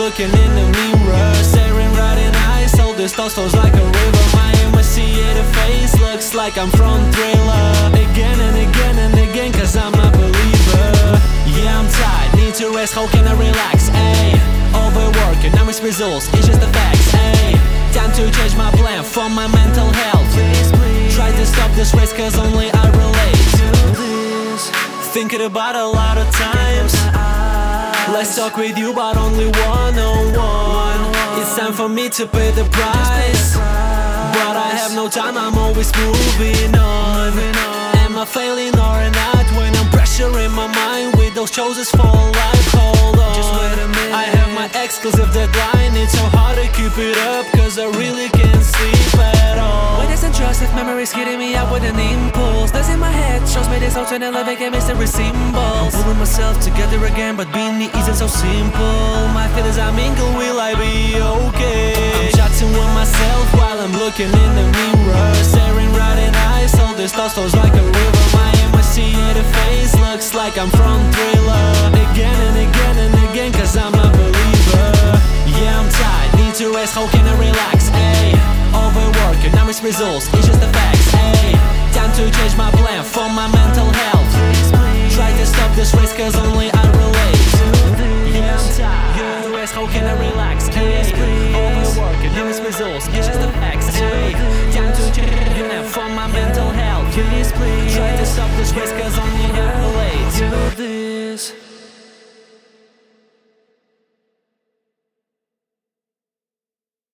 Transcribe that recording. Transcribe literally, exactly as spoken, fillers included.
looking in the mirror, staring right in eyes. All this thoughts flows like a river. My emaciated face looks like I'm from Thriller. Again and again and again, cause I'm a believer. Yeah, I'm tired, need to rest, how can I relax? Ayy, overworking, I miss results, it's just the facts. Ayy, time to change my plan for my mental health. Please, please. Try to stop this race cause only I relate to this. Thinking about a lot of times. Let's talk with you but only one-on-one. It's time for me to pay the price, but I have no time, I'm always moving on. Am I failing or not when I'm pressuring my mind with those choices for life? Hold on, just wait a minute. I have my exclusive deadline. It's so hard to keep it up cause I really can't sleep at all. When it's untrust, if memories hitting me up with an impulse that's in my head, shows me this alternate living and mystery symbols. I'm pulling myself together again, but being me isn't so simple. My feelings I mingle, will I be okay? I'm chatting with myself while I'm looking in the mirror, staring right in eyes. All this thoughts flows like a river. My emaciated face looks like I'm from Thriller. Again and again and again, cause I'm a believer. Yeah, I'm tired, need to rest, how can I relax? Ayy, overworking, I miss results, it's just the facts. Ayy, time to change my plan for my mental health. Try to stop this race cause only I relate to this. Yeah, I'm tired, need to rest, how can I relax? Ayy, overworking, I miss results, it's just the facts. Ayy, time to change my plan for my mental health. Try to stop this race cause only I relate to this.